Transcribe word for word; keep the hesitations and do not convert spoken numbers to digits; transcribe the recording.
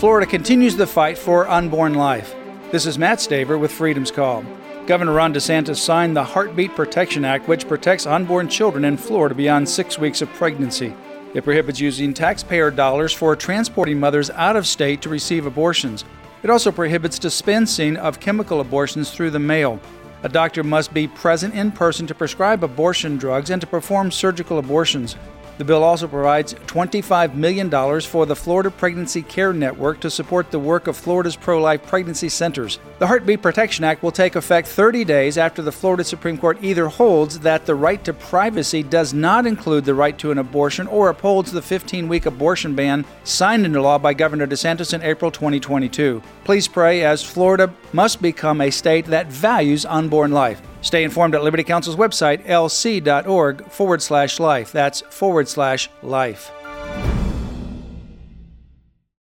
Florida continues the fight for unborn life. This is Matt Staver with Freedom's Call. Governor Ron DeSantis signed the Heartbeat Protection Act, which protects unborn children in Florida beyond six weeks of pregnancy. It prohibits using taxpayer dollars for transporting mothers out of state to receive abortions. It also prohibits dispensing of chemical abortions through the mail. A doctor must be present in person to prescribe abortion drugs and to perform surgical abortions. The bill also provides twenty-five million dollars for the Florida Pregnancy Care Network to support the work of Florida's pro-life pregnancy centers. The Heartbeat Protection Act will take effect thirty days after the Florida Supreme Court either holds that the right to privacy does not include the right to an abortion or upholds the fifteen-week abortion ban signed into law by Governor DeSantis in April twenty twenty-two. Please pray, as Florida must become a state that values unborn life. Stay informed at Liberty Counsel's website, lc.org forward slash life. That's forward slash life.